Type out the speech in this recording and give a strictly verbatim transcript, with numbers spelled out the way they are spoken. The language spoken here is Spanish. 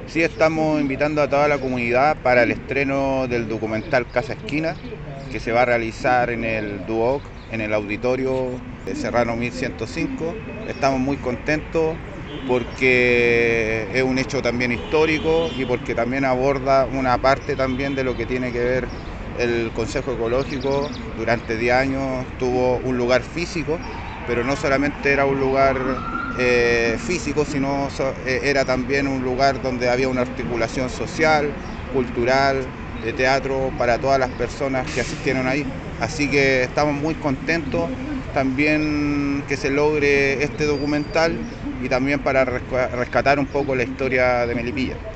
Sí, estamos invitando a toda la comunidad para el estreno del documental Casa Esquina, que se va a realizar en el Duoc, en el auditorio de Serrano mil ciento cinco. Estamos muy contentos porque es un hecho también histórico y porque también aborda una parte también de lo que tiene que ver el Consejo Ecológico. Durante diez años tuvo un lugar físico, pero no solamente era un lugar eh, físico, sino so, eh, era también un lugar donde había una articulación social, cultural, de teatro para todas las personas que asistieron ahí. Así que estamos muy contentos también que se logre este documental y también para rescatar un poco la historia de Melipilla.